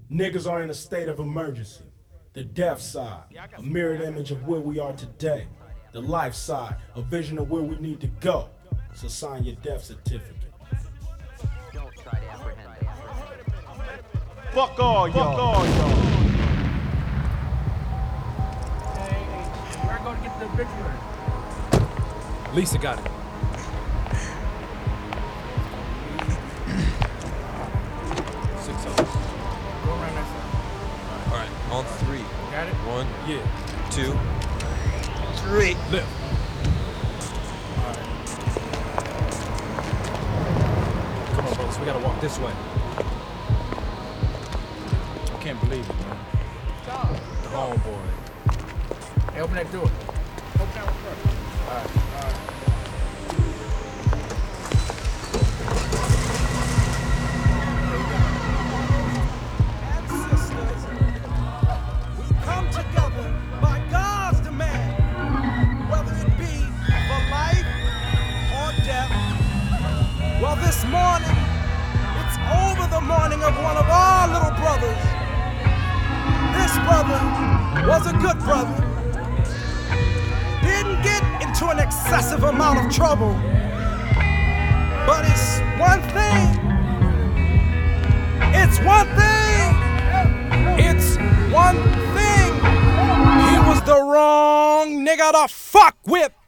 Niggas are in a state of emergency. The death side, a mirrored image of where we are today. The life side, a vision of where we need to go. So sign your death certificate. Don't try to apprehend them. Fuck all y'all. Hey, where I go to get the obituary? Lisa got it. Six of us. Go around that side. All right, on three. Got it? 1, Yeah. 2, 3. Lift. Come on, brothers. We gotta walk this way. I can't believe it, man. The homeboy. Hey, open that door. Open that one first. All right. Ancestors, we come together by God's demand, whether it be for life or death. Well, this morning, it's over the morning of one of our little brothers. This brother was a good brother. Didn't get into an excessive amount of trouble. But it's one thing. It's one thing. It's one thing. He was the wrong nigga to fuck with.